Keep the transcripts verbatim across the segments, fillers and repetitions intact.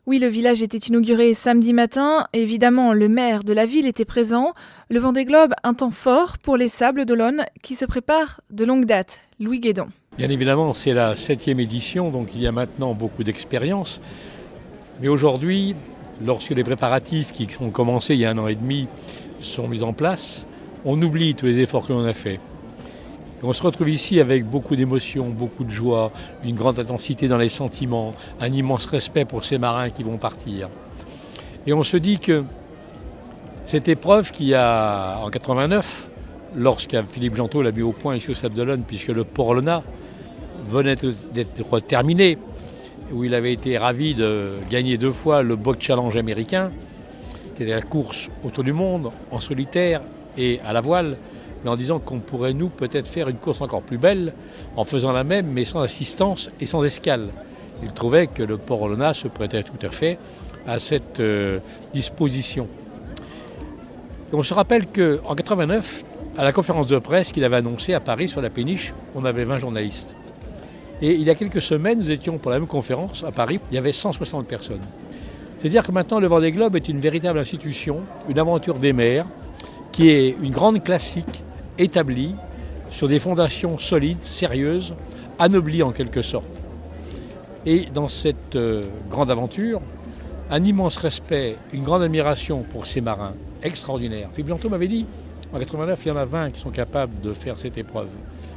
Oui, le village était inauguré samedi matin. Évidemment, le maire de la ville était présent. Le Vendée Globe, un temps fort pour les Sables d'Olonne qui se préparent de longue date. Louis Guédon. Bien évidemment, c'est la septième édition, donc il y a maintenant beaucoup d'expérience. Mais aujourd'hui, lorsque les préparatifs qui ont commencé il y a un an et demi sont mis en place, on oublie tous les efforts que l'on a faits. On se retrouve ici avec beaucoup d'émotions, beaucoup de joie, une grande intensité dans les sentiments, un immense respect pour ces marins qui vont partir. Et on se dit que cette épreuve qui a, en quatre-vingt-neuf, lorsque Philippe Gentot l'a mis au point ici au Sables d'Olonne, puisque le Port Olona venait d'être terminé, où il avait été ravi de gagner deux fois le Boat Challenge américain, qui était la course autour du monde, en solitaire et à la voile, mais en disant qu'on pourrait, nous, peut-être faire une course encore plus belle en faisant la même, mais sans assistance et sans escale. Il trouvait que le Port Olona se prêtait tout à fait à cette euh, disposition. Et on se rappelle qu'en quatre-vingt-neuf, à la conférence de presse qu'il avait annoncée à Paris sur la péniche, on avait vingt journalistes. Et il y a quelques semaines, nous étions pour la même conférence à Paris, il y avait cent soixante personnes. C'est-à-dire que maintenant, le Vendée Globe est une véritable institution, une aventure des mers, qui est une grande classique, établie sur des fondations solides, sérieuses, anoblies en quelque sorte. Et dans cette euh, grande aventure, un immense respect, une grande admiration pour ces marins extraordinaires. Philippe Gentot m'avait dit, en quatre-vingt-neuf, il y en a vingt qui sont capables de faire cette épreuve.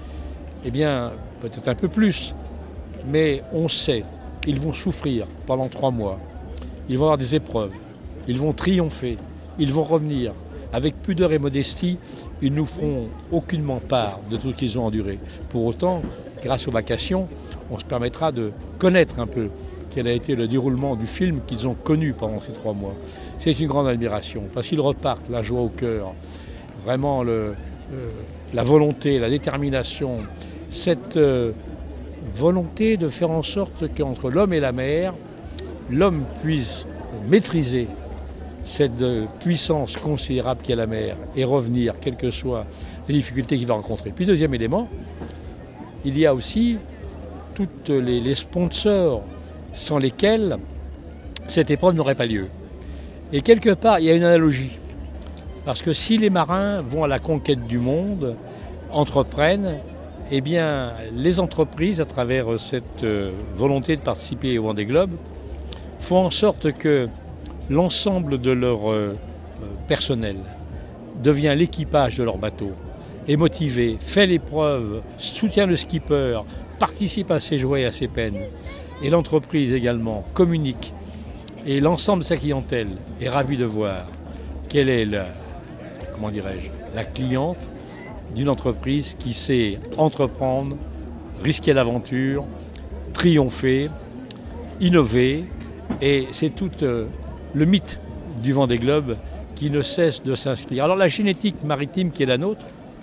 Eh bien, peut-être un peu plus, mais on sait qu'ils vont souffrir pendant trois mois. Ils vont avoir des épreuves, ils vont triompher, ils vont revenir. Avec pudeur et modestie, ils ne nous feront aucunement part de tout ce qu'ils ont enduré. Pour autant, grâce aux vacations, on se permettra de connaître un peu quel a été le déroulement du film qu'ils ont connu pendant ces trois mois. C'est une grande admiration, parce qu'ils repartent la joie au cœur, vraiment le, euh, la volonté, la détermination, cette euh, volonté de faire en sorte qu'entre l'homme et la mer, l'homme puisse maîtriser cette puissance considérable qu'est la mer et revenir, quelles que soient les difficultés qu'il va rencontrer. Puis deuxième élément, il y a aussi tous les, les sponsors sans lesquels cette épreuve n'aurait pas lieu. Et quelque part, il y a une analogie. Parce que si les marins vont à la conquête du monde, entreprennent, eh bien, les entreprises, à travers cette volonté de participer au Vendée Globe, font en sorte que l'ensemble de leur euh, personnel devient l'équipage de leur bateau, est motivé, fait l'épreuve, soutient le skipper, participe à ses joies et à ses peines. Et l'entreprise également communique. Et l'ensemble de sa clientèle est ravi de voir quelle est la, comment dirais-je, la cliente d'une entreprise qui sait entreprendre, risquer l'aventure, triompher, innover. Et c'est tout euh, le mythe du Vendée Globe qui ne cesse de s'inscrire. Alors la génétique maritime qui est la nôtre,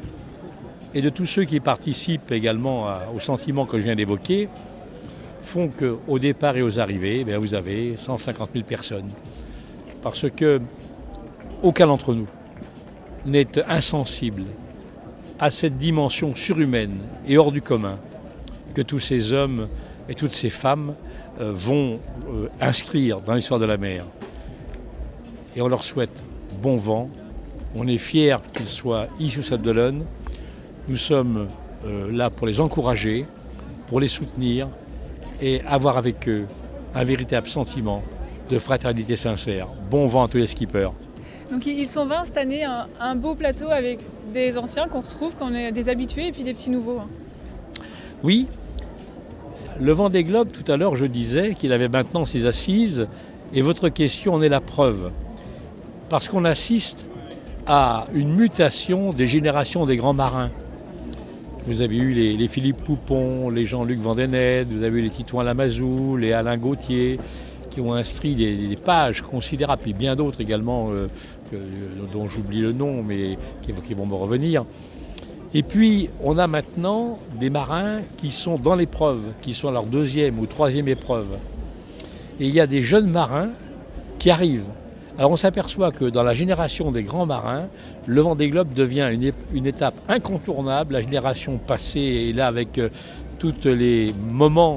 et de tous ceux qui participent également à, au sentiment que je viens d'évoquer, font qu'au départ et aux arrivées, bien, vous avez cent cinquante mille personnes. Parce que aucun d'entre nous n'est insensible à cette dimension surhumaine et hors du commun que tous ces hommes et toutes ces femmes euh, vont euh, inscrire dans l'histoire de la mer. Et on leur souhaite bon vent. On est fiers qu'ils soient ici au Sables d'Olonne. Nous sommes euh, là pour les encourager, pour les soutenir et avoir avec eux un véritable sentiment de fraternité sincère. Bon vent à tous les skippers. Donc ils sont vingt cette année, un, un beau plateau avec des anciens qu'on retrouve, qu'on est des habitués et puis des petits nouveaux. Oui, le Vendée Globe, tout à l'heure je disais qu'il avait maintenant ses assises et votre question en est la preuve. Parce qu'on assiste à une mutation des générations des grands marins. Vous avez eu les, les Philippe Poupon, les Jean-Luc Vandenette, vous avez eu les Titouan Lamazou, les Alain Gauthier, qui ont inscrit des, des pages considérables, et bien d'autres également, euh, que, dont j'oublie le nom, mais qui, qui vont me revenir. Et puis, on a maintenant des marins qui sont dans l'épreuve, qui sont à leur deuxième ou troisième épreuve. Et il y a des jeunes marins qui arrivent. Alors on s'aperçoit que dans la génération des grands marins, le Vendée Globe devient une, une étape incontournable. La génération passée est là avec euh, tous les moments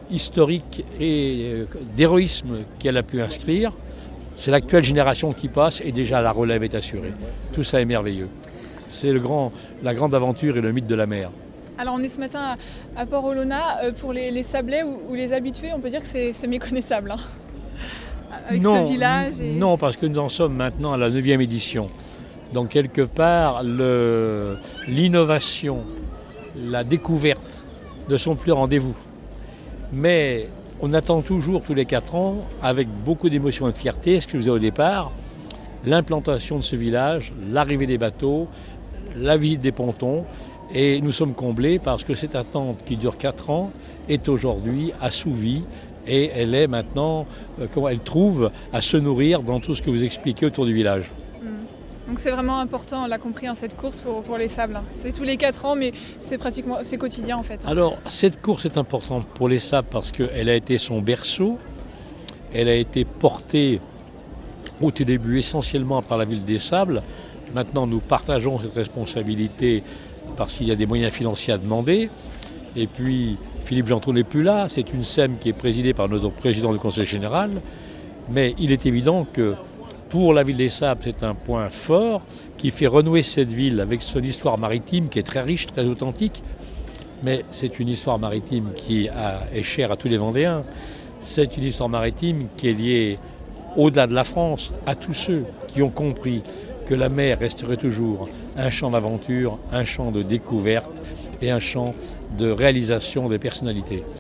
historique et d'héroïsme qu'elle a pu inscrire. C'est l'actuelle génération qui passe et déjà la relève est assurée. Tout ça est merveilleux. C'est le grand, la grande aventure et le mythe de la mer. Alors on est ce matin à, à Port-Olona. Pour les, les Sablais ou, ou les habitués, on peut dire que c'est, c'est méconnaissable. Hein, avec non, ce village. Et... Non, parce que nous en sommes maintenant à la neuvième édition. Donc quelque part, le, l'innovation, la découverte ne sont plus rendez-vous. Mais on attend toujours tous les quatre ans, avec beaucoup d'émotion et de fierté, ce que je vous ai au départ, l'implantation de ce village, l'arrivée des bateaux, la visite des pontons. Et nous sommes comblés parce que cette attente qui dure quatre ans est aujourd'hui assouvie et elle est maintenant, euh, comment elle trouve à se nourrir dans tout ce que vous expliquez autour du village. Donc c'est vraiment important, on l'a compris, hein, cette course pour, pour les sables. C'est tous les quatre ans, mais c'est pratiquement c'est quotidien en fait. Alors cette course est importante pour les sables parce qu'elle a été son berceau, elle a été portée au tout début essentiellement par la ville des Sables. Maintenant nous partageons cette responsabilité parce qu'il y a des moyens financiers à demander. Et puis Philippe Gentot n'est plus là, c'est une S E M qui est présidée par notre président du Conseil général. Mais il est évident que pour la ville des Sables, c'est un point fort qui fait renouer cette ville avec son histoire maritime qui est très riche, très authentique. Mais c'est une histoire maritime qui a, est chère à tous les Vendéens. C'est une histoire maritime qui est liée au-delà de la France à tous ceux qui ont compris que la mer resterait toujours un champ d'aventure, un champ de découverte et un champ de réalisation des personnalités.